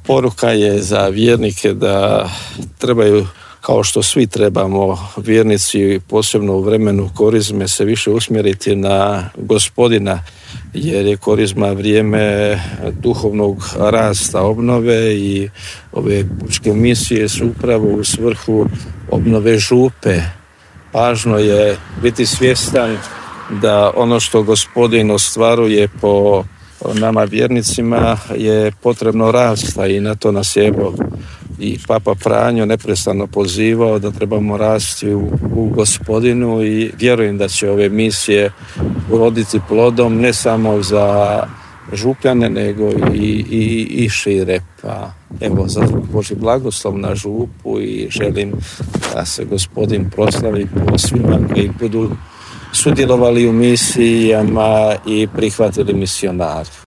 Poruka je za vjernike da trebaju, kao što svi trebamo, vjernici posebno u vremenu korizme, se više usmjeriti na Gospodina, jer je korizma vrijeme duhovnog rasta, obnove, i ove pučke misije su upravo u svrhu obnove župe. Važno je biti svjestan da ono što Gospodin ostvaruje po nama vjernicima je potrebno rasta, i na to nas je i Papa Franjo neprestano pozivao da trebamo rasti u Gospodinu, i vjerujem da će ove misije uroditi plodom ne samo za Župljane nego i šire. Pa evo, za Božji blagoslov na Župu, i želim da se Gospodin proslavi po svima koji budu sudjelovali u misijama i prihvatili misionare.